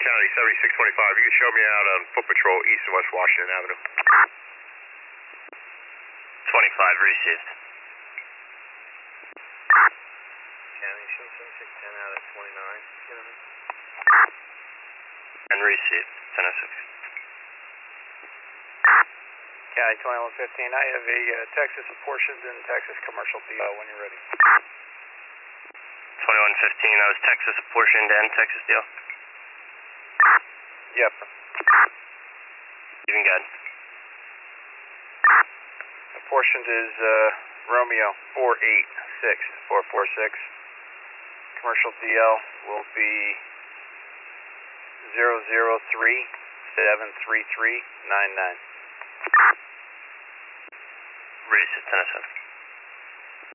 County 7625. You can show me out on foot patrol east and West Washington Avenue. 25, received. County, show 7610 out at 29. And received, 1006. County 2115, I have a Texas apportioned and Texas commercial deal when you're ready. 2115, that was Texas apportioned and Texas deal? Yep. Even good. Apportioned is Romeo 486446. Commercial DL will be 003-73399. Received, 1007.